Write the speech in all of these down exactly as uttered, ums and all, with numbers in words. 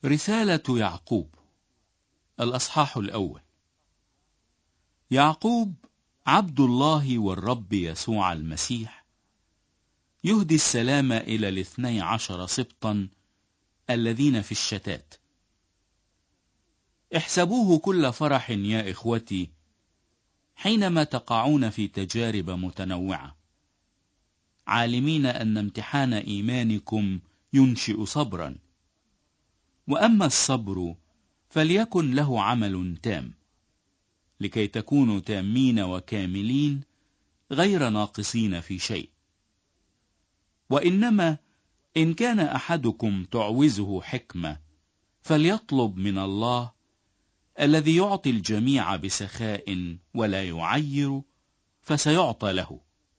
رسالة يعقوب، الأصحاح الأول. يعقوب عبد الله والرب يسوع المسيح، يهدي السلام إلى الاثني عشر سبطا الذين في الشتات. احسبوه كل فرح يا إخوتي حينما تقعون في تجارب متنوعة، عالمين أن امتحان إيمانكم ينشئ صبرا، وأما الصبر فليكن له عمل تام، لكي تكونوا تامين وكاملين غير ناقصين في شيء. وإنما إن كان أحدكم تعوزه حكمة فليطلب من الله الذي يعطي الجميع بسخاء ولا يعير، فسيعطى له.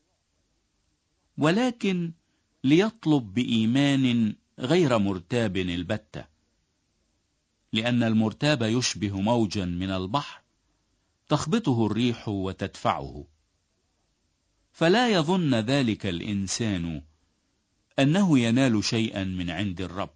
ولكن ليطلب بإيمان غير مرتاب البتة، لأن المرتاب يشبه موجا من البحر تخبطه الريح وتدفعه. فلا يظن ذلك الإنسان أنه ينال شيئا من عند الرب.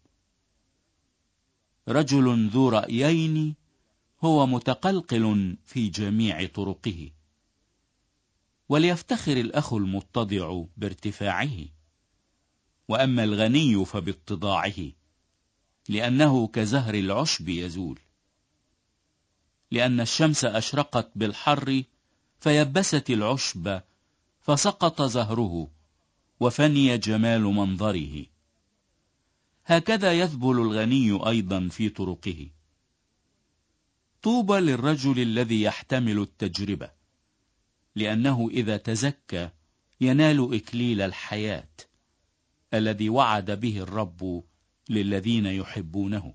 رجل ذو رأيين هو متقلقل في جميع طرقه. وليفتخر الأخ المتضع بارتفاعه، وأما الغني فباتضاعه، لأنه كزهر العشب يزول. لأن الشمس أشرقت بالحر فيبست العشب، فسقط زهره وفني جمال منظره. هكذا يذبل الغني أيضا في طرقه. طوبى للرجل الذي يحتمل التجربة، لأنه إذا تزكى ينال إكليل الحياة الذي وعد به الرب للذين يحبونه.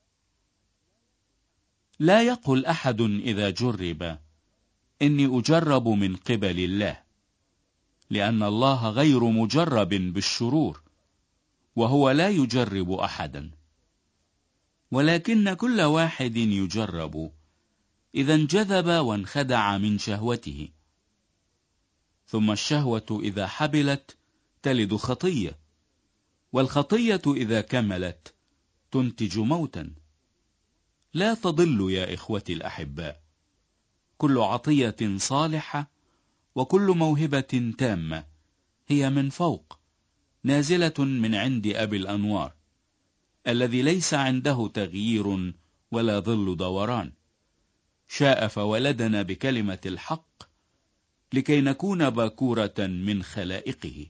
لا يقل أحد إذا جرب إني أجرب من قبل الله، لأن الله غير مجرب بالشرور، وهو لا يجرب أحدا. ولكن كل واحد يجرب إذا انجذب وانخدع من شهوته. ثم الشهوة إذا حبلت تلد خطية، والخطية إذا كملت تنتج موتا. لا تضلوا يا إخوتي الأحباء، كل عطية صالحة وكل موهبة تامة هي من فوق، نازلة من عند أبي الأنوار، الذي ليس عنده تغيير ولا ظل دوران. شاء فولدنا بكلمة الحق لكي نكون باكورة من خلائقه.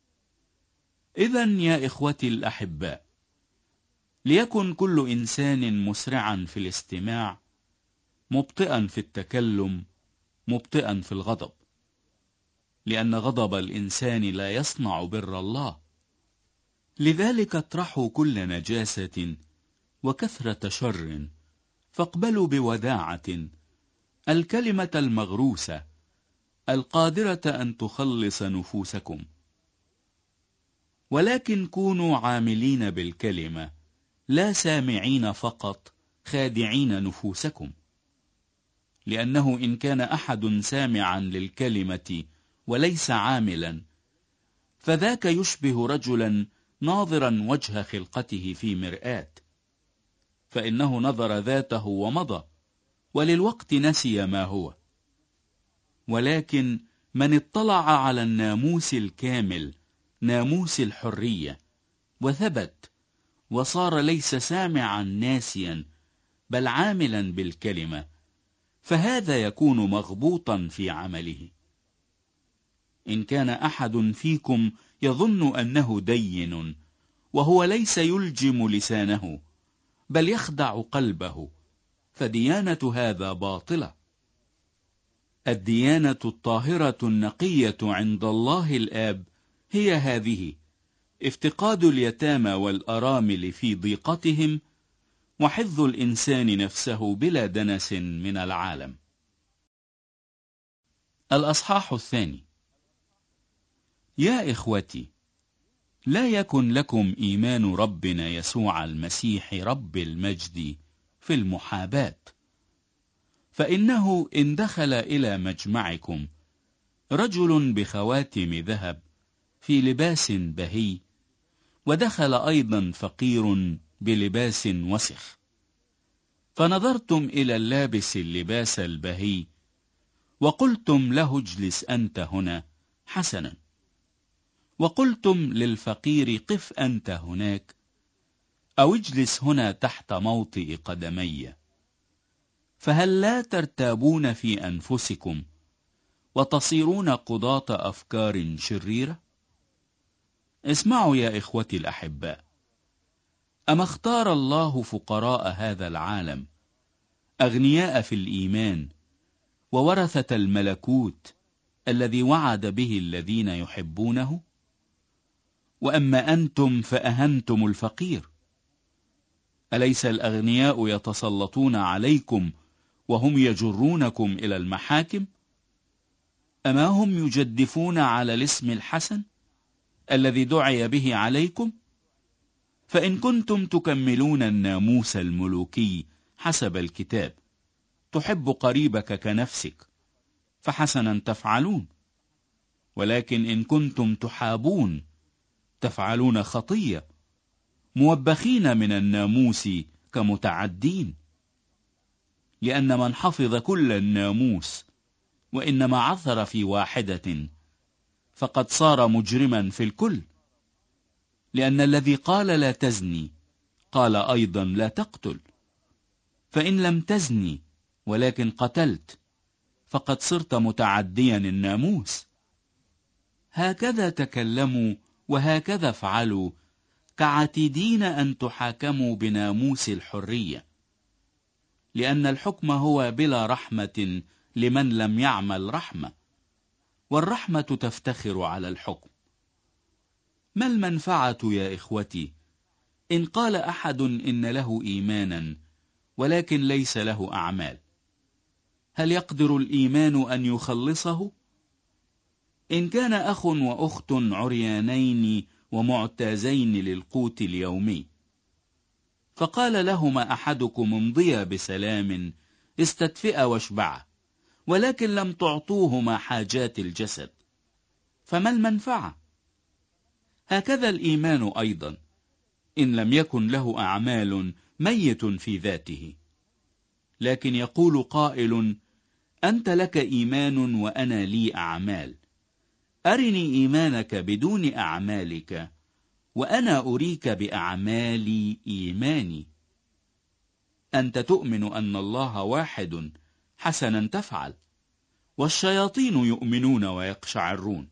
إذن يا إخوتي الأحباء، ليكن كل إنسان مسرعا في الاستماع، مبطئا في التكلم، مبطئا في الغضب، لأن غضب الإنسان لا يصنع بر الله. لذلك اطرحوا كل نجاسة وكثرة شر، فاقبلوا بوداعة الكلمة المغروسة القادرة أن تخلص نفوسكم. ولكن كونوا عاملين بالكلمة، لا سامعين فقط خادعين نفوسكم. لأنه إن كان أحد سامعا للكلمة وليس عاملا، فذاك يشبه رجلا ناظرا وجه خلقته في مرآة، فإنه نظر ذاته ومضى، وللوقت نسي ما هو. ولكن من اطلع على الناموس الكامل، ناموس الحرية، وثبت وصار ليس سامعا ناسيا بل عاملا بالكلمة، فهذا يكون مغبوطا في عمله. إن كان أحد فيكم يظن أنه دين وهو ليس يلجم لسانه بل يخدع قلبه، فديانة هذا باطلة. الديانة الطاهرة النقية عند الله الآب هي هذه: افتقاد اليتامى والأرامل في ضيقتهم، وحفظ الإنسان نفسه بلا دنس من العالم. الأصحاح الثاني. يا إخوتي، لا يكن لكم إيمان ربنا يسوع المسيح رب المجد في المحاباة. فإنه إن دخل إلى مجمعكم رجل بخواتم ذهب في لباس بهي، ودخل أيضا فقير بلباس وسخ. فنظرتم إلى اللابس اللباس البهي وقلتم له اجلس أنت هنا، حسنا. وقلتم للفقير قف أنت هناك، أو اجلس هنا تحت موطئ قدمي. فهل لا ترتابون في أنفسكم وتصيرون قضاة أفكار شريرة؟ اسمعوا يا إخوتي الأحباء، أما اختار الله فقراء هذا العالم أغنياء في الإيمان وورثة الملكوت الذي وعد به الذين يحبونه؟ وأما أنتم فأهنتم الفقير. أليس الأغنياء يتسلطون عليكم وهم يجرونكم إلى المحاكم؟ أما هم يجدفون على الاسم الحسن الذي دعي به عليكم؟ فإن كنتم تكملون الناموس الملوكي حسب الكتاب، تحب قريبك كنفسك، فحسنا تفعلون. ولكن إن كنتم تحابون، تفعلون خطية، موبخين من الناموس كمتعدين. لأن من حفظ كل الناموس وإنما عثر في واحدة فقد صار مجرما في الكل. لأن الذي قال لا تزني قال أيضا لا تقتل. فإن لم تزني ولكن قتلت فقد صرت متعديا الناموس. هكذا تكلموا وهكذا افعلوا، كعتيدين أن تحاكموا بناموس الحرية. لأن الحكم هو بلا رحمة لمن لم يعمل رحمة، والرحمة تفتخر على الحكم. ما المنفعة يا إخوتي إن قال أحد إن له إيمانا ولكن ليس له أعمال؟ هل يقدر الإيمان أن يخلصه؟ إن كان أخ وأخت عريانين ومعتازين للقوت اليومي، فقال لهما أحدكم امضيا بسلام استدفئا واشبعا، ولكن لم تعطوهما حاجات الجسد، فما المنفعة؟ هكذا الإيمان أيضا إن لم يكن له أعمال ميت في ذاته. لكن يقول قائل: أنت لك إيمان وأنا لي أعمال، أرني إيمانك بدون أعمالك وأنا أريك بأعمالي إيماني. أنت تؤمن أن الله واحد، حسنا تفعل، والشياطين يؤمنون ويقشعرون.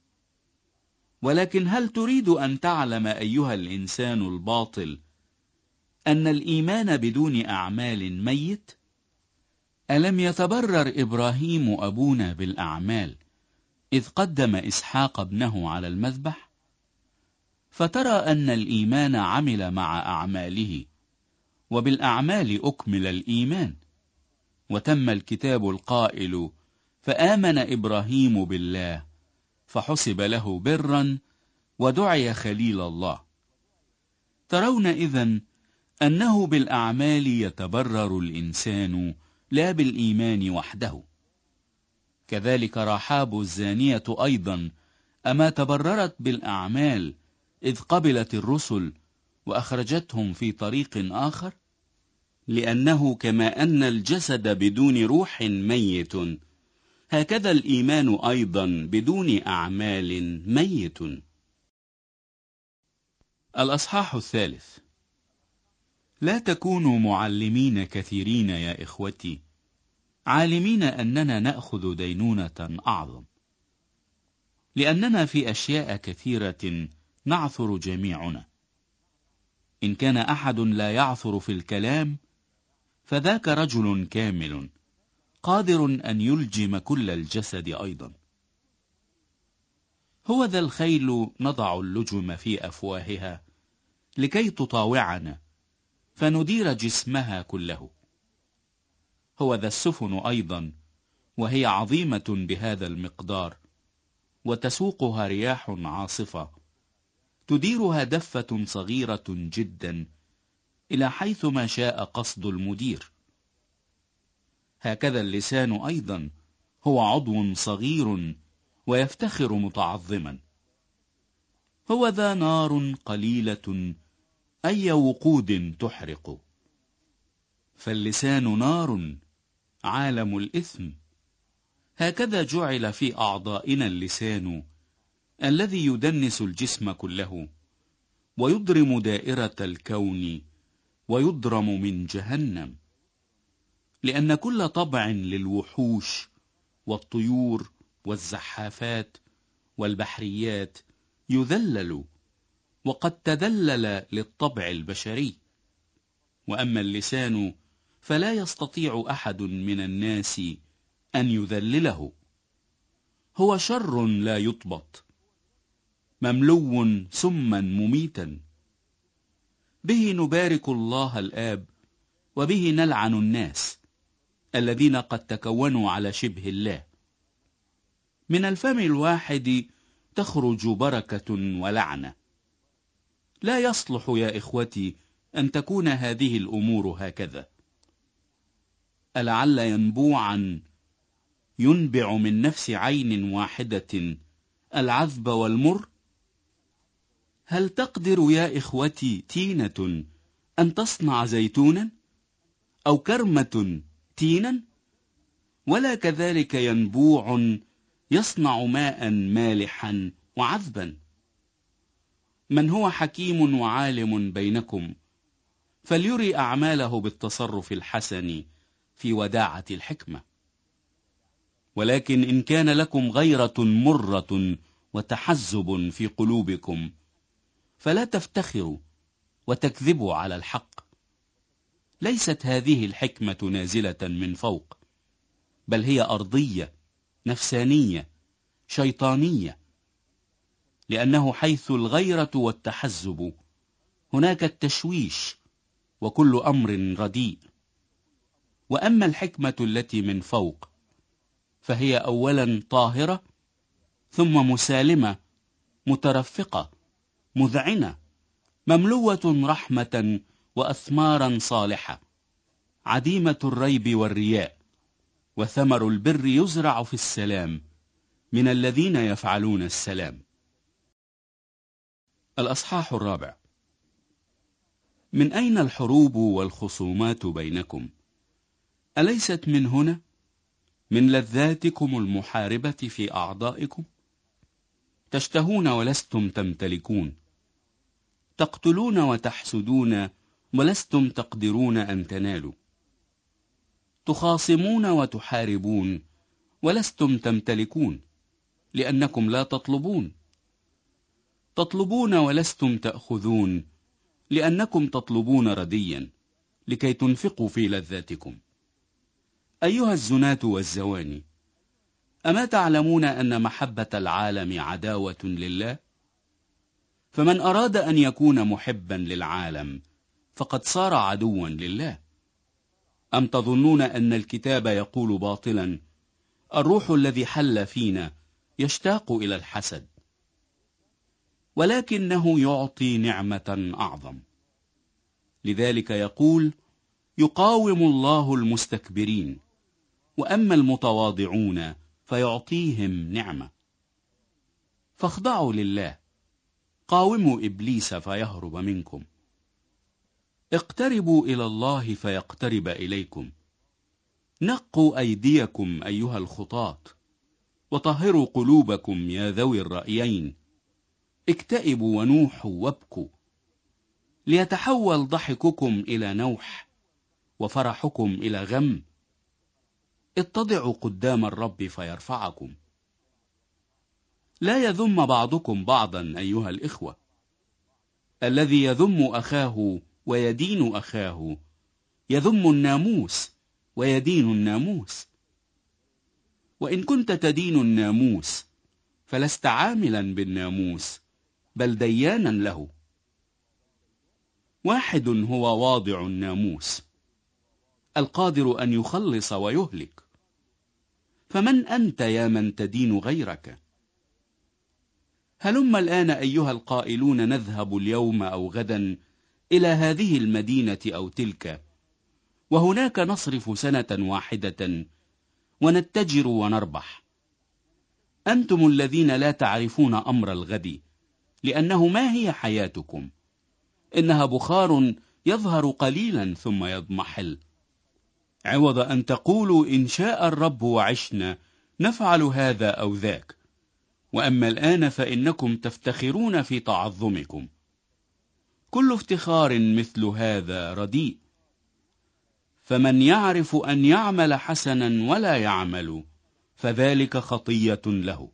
ولكن هل تريد أن تعلم أيها الإنسان الباطل أن الإيمان بدون أعمال ميت؟ ألم يتبرر إبراهيم أبونا بالأعمال إذ قدم إسحاق ابنه على المذبح؟ فترى أن الإيمان عمل مع أعماله، وبالأعمال أكمل الإيمان. وتم الكتاب القائل: فآمن إبراهيم بالله فحسب له برا ودعي خليل الله. ترون إذن أنه بالأعمال يتبرر الإنسان لا بالإيمان وحده. كذلك رحاب الزانية أيضا أما تبررت بالأعمال إذ قبلت الرسل وأخرجتهم في طريق آخر؟ لأنه كما أن الجسد بدون روح ميت، هكذا الإيمان أيضا بدون أعمال ميت. الأصحاح الثالث. لا تكونوا معلمين كثيرين يا إخوتي، عالمين أننا نأخذ دينونة أعظم، لأننا في أشياء كثيرة نعثر جميعنا. إن كان أحد لا يعثر في الكلام فذاك رجل كامل قادر أن يلجم كل الجسد أيضا. هو ذا الخيل نضع اللجم في أفواهها لكي تطاوعنا فندير جسمها كله. هو ذا السفن أيضا، وهي عظيمة بهذا المقدار، وتسوقها رياح عاصفة، تديرها دفة صغيرة جدا إلى حيث ما شاء قصد المدير. هكذا اللسان أيضا هو عضو صغير ويفتخر متعظما. هو ذا نار قليلة أي وقود تحرق. فاللسان نار، عالم الإثم. هكذا جعل في أعضائنا اللسان الذي يدنس الجسم كله، ويضرم دائرة الكون، ويضرم من جهنم. لأن كل طبع للوحوش والطيور والزحافات والبحريات يذلل، وقد تذلل للطبع البشري. وأما اللسان فلا يستطيع أحد من الناس أن يذلله. هو شر لا يطبط، مملو سما مميتا. به نبارك الله الآب، وبه نلعن الناس الذين قد تكونوا على شبه الله. من الفم الواحد تخرج بركة ولعنة. لا يصلح يا إخوتي أن تكون هذه الأمور هكذا. ألعل ينبوعا ينبع من نفس عين واحدة العذب والمر؟ هل تقدر يا إخوتي تينة أن تصنع زيتونا، أو كرمة تينا؟ ولا كذلك ينبوع يصنع ماء مالحا وعذبا. من هو حكيم وعالم بينكم فليري أعماله بالتصرف الحسن في وداعة الحكمة. ولكن إن كان لكم غيرة مرة وتحزب في قلوبكم فلا تفتخروا وتكذبوا على الحق. ليست هذه الحكمة نازلة من فوق، بل هي أرضية نفسانية شيطانية. لأنه حيث الغيرة والتحزب هناك التشويش وكل أمر رديء. وأما الحكمة التي من فوق فهي أولا طاهرة، ثم مسالمة، مترفقة، مذعنة، مملوة رحمة وأثمارا صالحة، عديمة الريب والرياء. وثمر البر يزرع في السلام من الذين يفعلون السلام. الأصحاح الرابع. من أين الحروب والخصومات بينكم؟ أليست من هنا، من لذاتكم المحاربة في أعضائكم؟ تشتهون ولستم تمتلكون، تقتلون وتحسدون ولستم تقدرون أن تنالوا، تخاصمون وتحاربون ولستم تمتلكون، لأنكم لا تطلبون، تطلبون ولستم تأخذون، لأنكم تطلبون رديا لكي تنفقوا في لذاتكم. أيها الزناة والزواني، أما تعلمون أن محبة العالم عداوة لله؟ فمن أراد أن يكون محبا للعالم فقد صار عدوا لله. أم تظنون أن الكتاب يقول باطلا: الروح الذي حل فينا يشتاق إلى الحسد؟ ولكنه يعطي نعمة أعظم. لذلك يقول: يقاوم الله المستكبرين، وأما المتواضعون فيعطيهم نعمة. فاخضعوا لله، قاوموا إبليس فيهرب منكم. اقتربوا إلى الله فيقترب إليكم. نقوا أيديكم أيها الخطاة، وطهروا قلوبكم يا ذوي الرأيين. اكتئبوا ونوحوا وابكوا، ليتحول ضحككم إلى نوح وفرحكم إلى غم. اتضعوا قدام الرب فيرفعكم. لا يذم بعضكم بعضا أيها الإخوة. الذي يذم أخاه ويدين أخاه يذم الناموس ويدين الناموس. وإن كنت تدين الناموس فلست عاملا بالناموس، بل ديانا له. واحد هو واضع الناموس، القادر أن يخلص ويهلك. فمن أنت يا من تدين غيرك؟ هلم الآن أيها القائلون نذهب اليوم أو غدا إلى هذه المدينة أو تلك، وهناك نصرف سنة واحدة ونتجر ونربح. أنتم الذين لا تعرفون أمر الغد، لأنه ما هي حياتكم؟ إنها بخار يظهر قليلا ثم يضمحل. عوض أن تقولوا إن شاء الرب وعشنا نفعل هذا أو ذاك، وأما الآن فإنكم تفتخرون في تعظمكم. كل افتخار مثل هذا رديء. فمن يعرف أن يعمل حسنا ولا يعمل فذلك خطية له.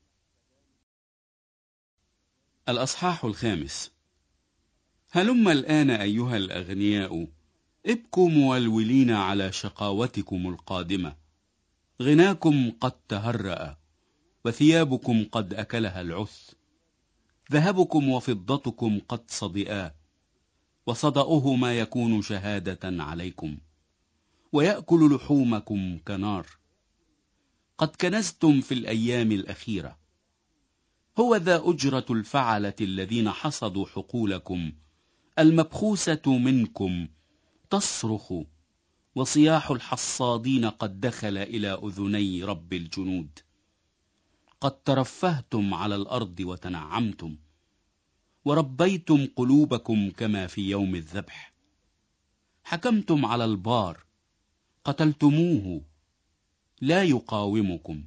الأصحاح الخامس. هلم الآن أيها الأغنياء، ابكوا مولولين على شقاوتكم القادمة. غناكم قد تهرأ، وثيابكم قد أكلها العث. ذهبكم وفضتكم قد صدئا، وصدأه ما يكون شهادة عليكم، ويأكل لحومكم كنار. قد كنزتم في الأيام الأخيرة. هو ذا أجرة الفعلة الذين حصدوا حقولكم، المبخوسة منكم تصرخ، وصياح الحصادين قد دخل إلى أذني رب الجنود. قد ترفهتم على الأرض وتنعمتم، وربيتم قلوبكم كما في يوم الذبح. حكمتم على البار، قتلتموه، لا يقاومكم.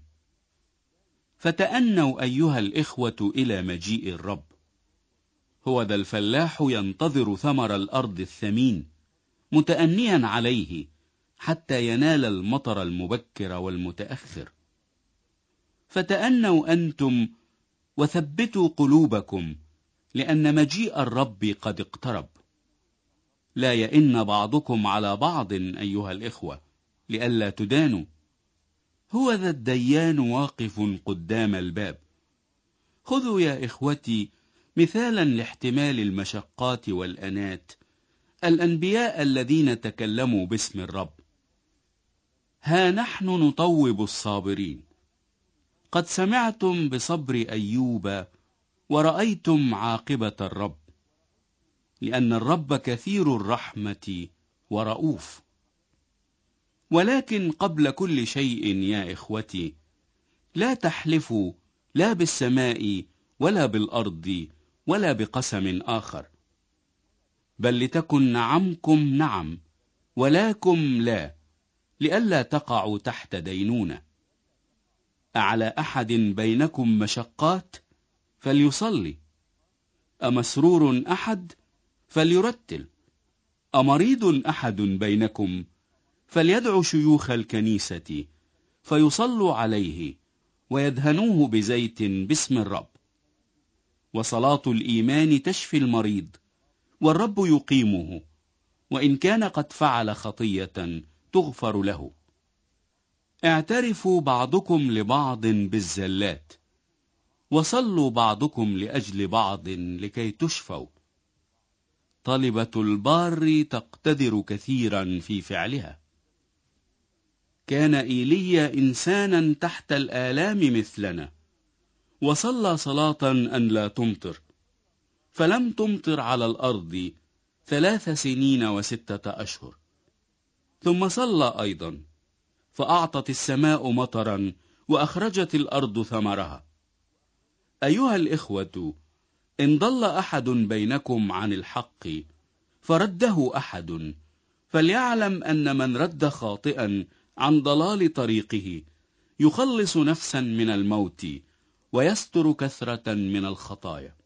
فتأنوا أيها الإخوة إلى مجيء الرب. هو ذا الفلاح ينتظر ثمر الأرض الثمين، متأنيا عليه حتى ينال المطر المبكر والمتأخر. فتأنوا أنتم وثبتوا قلوبكم، لأن مجيء الرب قد اقترب. لا يئن بعضكم على بعض أيها الإخوة، لئلا تدانوا. هو ذا الديان واقف قدام الباب. خذوا يا إخوتي مثالا لاحتمال المشقات والأنات الأنبياء الذين تكلموا باسم الرب. ها نحن نطوب الصابرين. قد سمعتم بصبر أيوب، ورأيتم عاقبة الرب، لأن الرب كثير الرحمة ورؤوف. ولكن قبل كل شيء يا إخوتي، لا تحلفوا لا بالسماء ولا بالأرض ولا بقسم آخر، بل لتكن نعمكم نعم ولاكم لا، لئلا تقعوا تحت دينونة. أعلى أحد بينكم مشقات فليصلي، أمسرور أحد فليرتل، أمريض أحد بينكم فليدعو شيوخ الكنيسة فيصلوا عليه ويدهنوه بزيت باسم الرب. وصلاة الإيمان تشفي المريض، والرب يقيمه، وإن كان قد فعل خطية تغفر له. اعترفوا بعضكم لبعض بالزلات، وصلوا بعضكم لأجل بعض لكي تشفوا. طلبة البار تقتدر كثيرا في فعلها. كان إيليا إنسانا تحت الآلام مثلنا، وصلى صلاة أن لا تمطر، فلم تمطر على الأرض ثلاث سنين وستة أشهر. ثم صلى أيضا، فأعطت السماء مطرا وأخرجت الأرض ثمرها. أيها الإخوة، إن ضل أحد بينكم عن الحق فرده أحد، فليعلم أن من رد خاطئا عن ضلال طريقه يخلص نفسا من الموت، ويستر كثرة من الخطايا.